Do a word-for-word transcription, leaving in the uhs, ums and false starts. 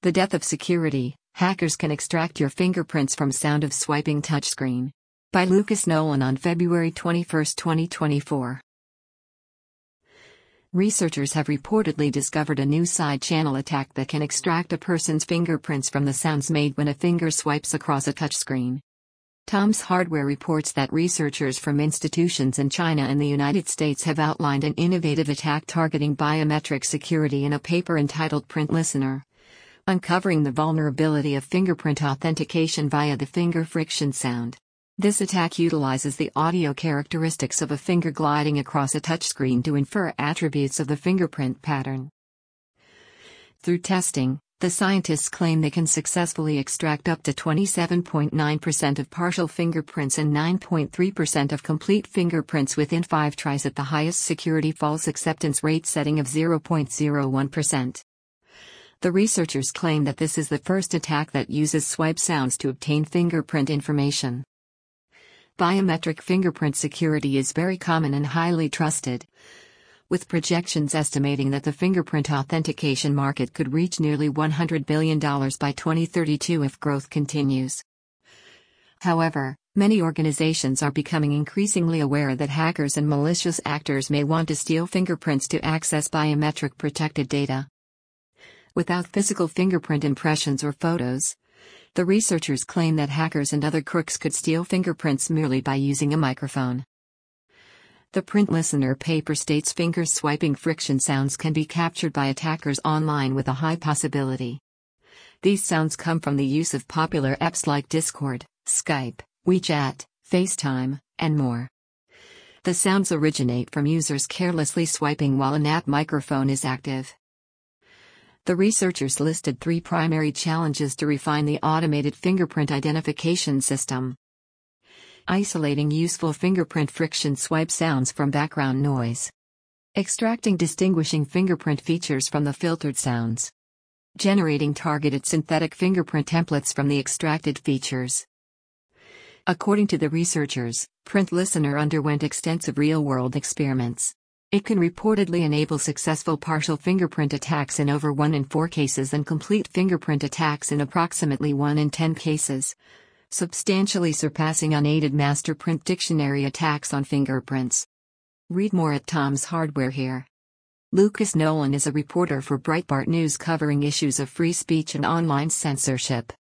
The death of security: hackers can extract your fingerprints from sound of swiping touchscreen. By Lucas Nolan on February twenty-first, twenty twenty-four. Researchers have reportedly discovered a new side-channel attack that can extract a person's fingerprints from the sounds made when a finger swipes across a touchscreen. Tom's Hardware reports that researchers from institutions in China and the United States have outlined an innovative attack targeting biometric security in a paper entitled Print Listener, uncovering the vulnerability of fingerprint authentication via the finger friction sound. This attack utilizes the audio characteristics of a finger gliding across a touchscreen to infer attributes of the fingerprint pattern. Through testing, the scientists claim they can successfully extract up to twenty-seven point nine percent of partial fingerprints and nine point three percent of complete fingerprints within five tries at the highest security false acceptance rate setting of zero point zero one percent. The researchers claim that this is the first attack that uses swipe sounds to obtain fingerprint information. Biometric fingerprint security is very common and highly trusted, with projections estimating that the fingerprint authentication market could reach nearly one hundred billion dollars by twenty thirty-two if growth continues. However, many organizations are becoming increasingly aware that hackers and malicious actors may want to steal fingerprints to access biometric protected data. Without physical fingerprint impressions or photos, the researchers claim that hackers and other crooks could steal fingerprints merely by using a microphone. The Print Listener paper states finger swiping friction sounds can be captured by attackers online with a high possibility. These sounds come from the use of popular apps like Discord, Skype, WeChat, FaceTime, and more. The sounds originate from users carelessly swiping while an app microphone is active. The researchers listed three primary challenges to refine the automated fingerprint identification system. Isolating useful fingerprint friction swipe sounds from background noise. Extracting distinguishing fingerprint features from the filtered sounds. Generating targeted synthetic fingerprint templates from the extracted features. According to the researchers, Print Listener underwent extensive real-world experiments. It can reportedly enable successful partial fingerprint attacks in over one in four cases and complete fingerprint attacks in approximately one in ten cases, substantially surpassing unaided master print dictionary attacks on fingerprints. Read more at Tom's Hardware here. Lucas Nolan is a reporter for Breitbart News covering issues of free speech and online censorship.